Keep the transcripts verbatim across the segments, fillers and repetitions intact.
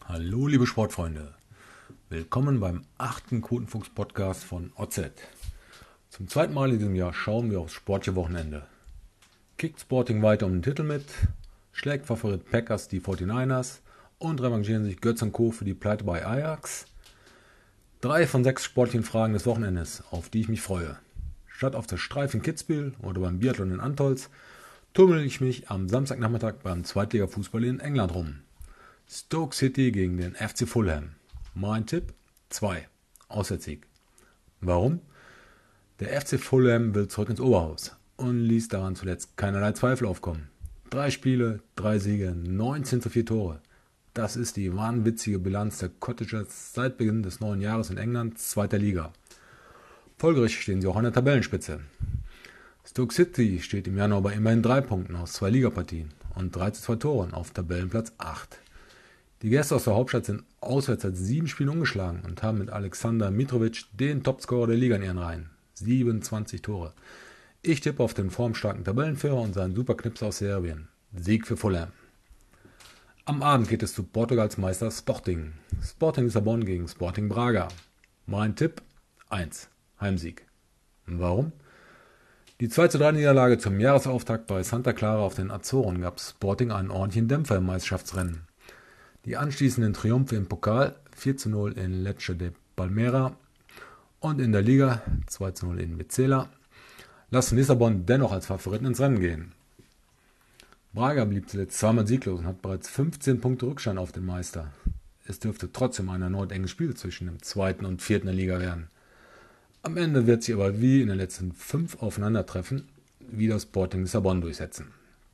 Hallo liebe Sportfreunde, willkommen beim achten Quotenfuchs-Podcast von O Z. Zum zweiten Mal in diesem Jahr schauen wir aufs sportliche Wochenende. Kickt Sporting weiter um den Titel mit, schlägt Favorit Packers die forty-niners und revanchieren sich Götz und Co. für die Pleite bei Ajax. Drei von sechs sportlichen Fragen des Wochenendes, auf die ich mich freue. Statt auf der Streif in Kitzbühel oder beim Biathlon in Antolz, tummel ich mich am Samstagnachmittag beim Zweitliga-Fußball in England rum. Stoke City gegen den F C Fulham. Mein Tipp? zwei. Auswärtssieg. Warum? Der F C Fulham will zurück ins Oberhaus und ließ daran zuletzt keinerlei Zweifel aufkommen. Drei Spiele, drei Siege, neunzehn zu vier Tore. Das ist die wahnwitzige Bilanz der Cottagers seit Beginn des neuen Jahres in England, zweiter Liga. Folgerichtig stehen sie auch an der Tabellenspitze. Stoke City steht im Januar bei immerhin drei Punkten aus zwei Ligapartien und drei zu zwei Toren auf Tabellenplatz acht. Die Gäste aus der Hauptstadt sind auswärts seit sieben Spielen ungeschlagen und haben mit Alexander Mitrovic den Topscorer der Liga in ihren Reihen. siebenundzwanzig Tore. Ich tippe auf den formstarken Tabellenführer und seinen Superknips aus Serbien. Sieg für Fulham. Am Abend geht es zu Portugals Meister Sporting. Sporting Lissabon gegen Sporting Braga. Mein Tipp? eins. Heimsieg. Warum? Die zwei zu drei Niederlage zum Jahresauftakt bei Santa Clara auf den Azoren gab Sporting einen ordentlichen Dämpfer im Meisterschaftsrennen. Die anschließenden Triumphe im Pokal vier zu null in Lecce de Palmera und in der Liga zwei zu null in Vizela lassen Lissabon dennoch als Favoriten ins Rennen gehen. Braga blieb zuletzt zweimal sieglos und hat bereits fünfzehn Punkte Rückstand auf den Meister. Es dürfte trotzdem ein erneut enges Spiel zwischen dem zweiten und vierten der Liga werden. Am Ende wird sie aber wie in den letzten fünf Aufeinandertreffen wieder Sporting Lissabon durchsetzen.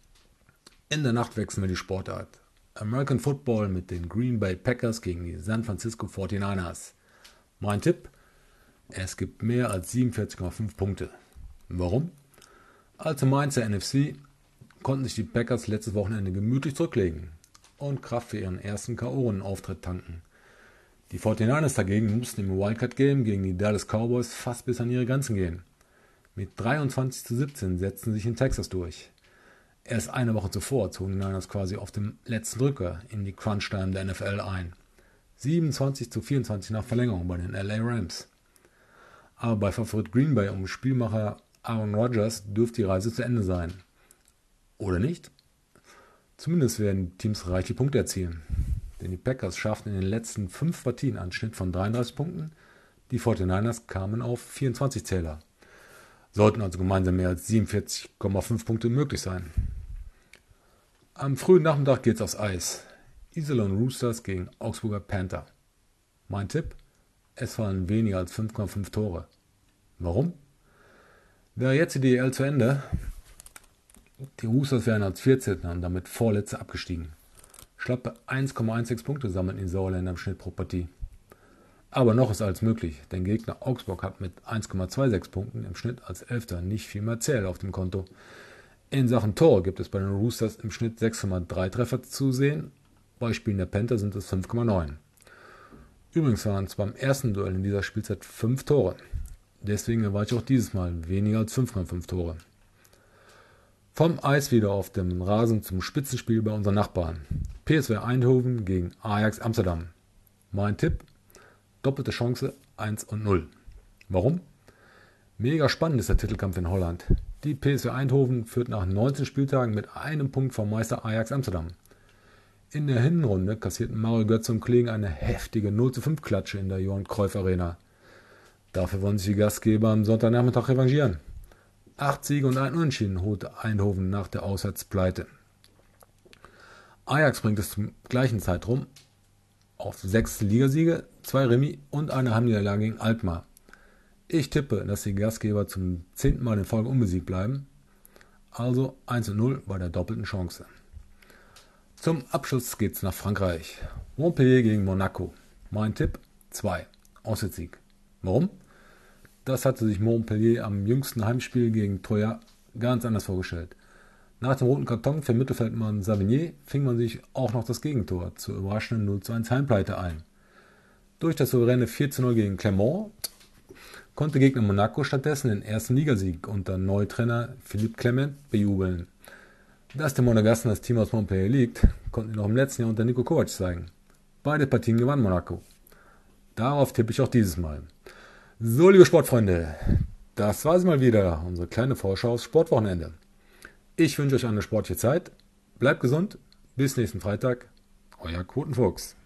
In der Nacht wechseln wir die Sportart. American Football mit den Green Bay Packers gegen die San Francisco forty-niners. Mein Tipp? Es gibt mehr als siebenundvierzig Komma fünf Punkte. Warum? Als im Mainzer N F C konnten sich die Packers letztes Wochenende gemütlich zurücklegen und Kraft für ihren ersten K O-Auftritt tanken. Die forty-niners dagegen mussten im Wildcard-Game gegen die Dallas Cowboys fast bis an ihre Grenzen gehen. Mit dreiundzwanzig zu siebzehn setzten sie sich in Texas durch. Erst eine Woche zuvor zogen die Niners quasi auf dem letzten Drücker in die Crunch-Time der N F L ein. siebenundzwanzig zu vierundzwanzig nach Verlängerung bei den L A Rams. Aber bei Favorit Green Bay um Spielmacher Aaron Rodgers dürfte die Reise zu Ende sein. Oder nicht? Zumindest werden die Teams reichlich Punkte erzielen. Denn die Packers schafften in den letzten fünf Partien einen Schnitt von dreiunddreißig Punkten. Die forty-niners kamen auf vierundzwanzig Zähler. Sollten also gemeinsam mehr als siebenundvierzig Komma fünf Punkte möglich sein. Am frühen Nachmittag geht's aufs Eis. Iserlohn Roosters gegen Augsburger Panther. Mein Tipp? Es fallen weniger als fünf Komma fünf Tore. Warum? Wäre jetzt die D E L zu Ende, die Roosters wären als vierzehnter und damit Vorletzter abgestiegen. Schlappe eins Komma sechzehn Punkte sammelten die Sauerländer im Schnitt pro Partie. Aber noch ist alles möglich, denn Gegner Augsburg hat mit eins Komma sechsundzwanzig Punkten im Schnitt als Elfter nicht viel mehr Zähl auf dem Konto. In Sachen Tor gibt es bei den Roosters im Schnitt sechs Komma drei Treffer zu sehen, bei Spielen der Panther sind es fünf Komma neun. Übrigens waren es beim ersten Duell in dieser Spielzeit fünf Tore. Deswegen erwarte ich auch dieses Mal weniger als fünf Komma fünf Tore. Vom Eis wieder auf dem Rasen zum Spitzenspiel bei unseren Nachbarn. P S V Eindhoven gegen Ajax Amsterdam. Mein Tipp? Doppelte Chance eins und null. Warum? Mega spannend ist der Titelkampf in Holland. Die P S V Eindhoven führt nach neunzehn Spieltagen mit einem Punkt vom Meister Ajax Amsterdam. In der Hinrunde kassierten Mario Götze und Kollegen eine heftige null zu fünf Klatsche in der Johan Cruyff Arena. Dafür wollen sich die Gastgeber am Sonntagnachmittag revanchieren. Acht Siege und ein Unentschieden holte Eindhoven nach der Auswärtspleite. Ajax bringt es zum gleichen Zeitraum auf sechs Ligasiege, zwei Remis und eine Heimniederlage gegen Alkmaar. Ich tippe, dass die Gastgeber zum zehnten Mal in Folge unbesiegt bleiben. Also eins zu null bei der doppelten Chance. Zum Abschluss geht's nach Frankreich. Montpellier gegen Monaco. Mein Tipp? zwei. Auswärtssieg. Warum? Das hatte sich Montpellier am jüngsten Heimspiel gegen Troyes ganz anders vorgestellt. Nach dem roten Karton für Mittelfeldmann Savigny fing man sich auch noch das Gegentor zur überraschenden null zu eins Heimpleite ein. Durch das souveräne vier zu null gegen Clermont konnte Gegner Monaco stattdessen den ersten Ligasieg unter Neutrainer Philippe Clement bejubeln. Dass der Monegassen das Team aus Montpellier liegt, konnten sie noch im letzten Jahr unter Niko Kovac zeigen. Beide Partien gewann Monaco. Darauf tippe ich auch dieses Mal. So, liebe Sportfreunde, das war es mal wieder, unsere kleine Vorschau aufs Sportwochenende. Ich wünsche euch eine sportliche Zeit, bleibt gesund, bis nächsten Freitag, euer Quotenfuchs.